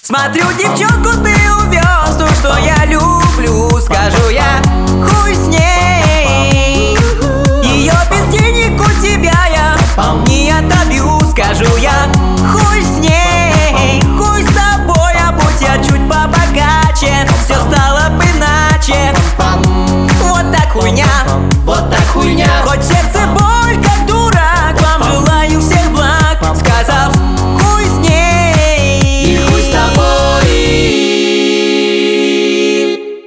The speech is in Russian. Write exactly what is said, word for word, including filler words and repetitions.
Смотрю, девчонку ты увез, ту, что я люблю. Скажу я, хуй с ней.